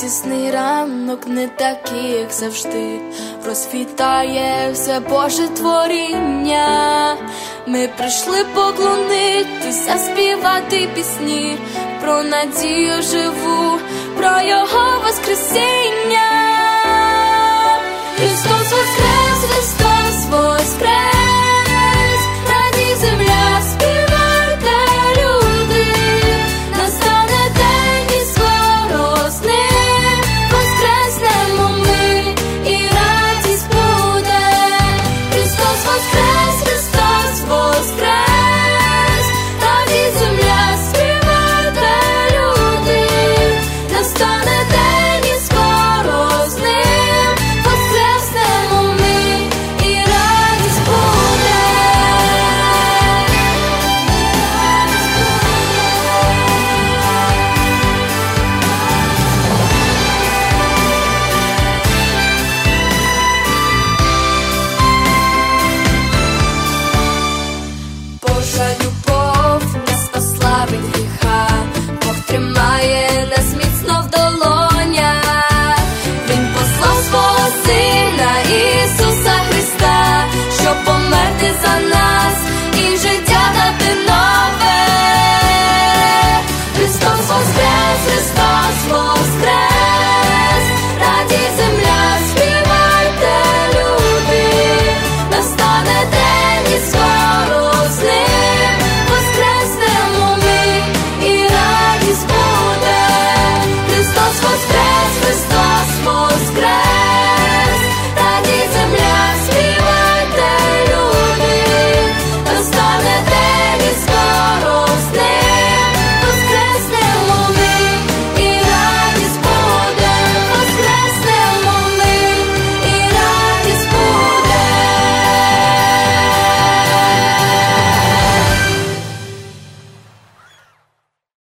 радісний ранок, не такий, як завжди, розквітає все Боже творіння. Ми прийшли поклонитись, заспівати пісні про надію живу, про Його воскресіння. Христос воскрес, Христос воскрес.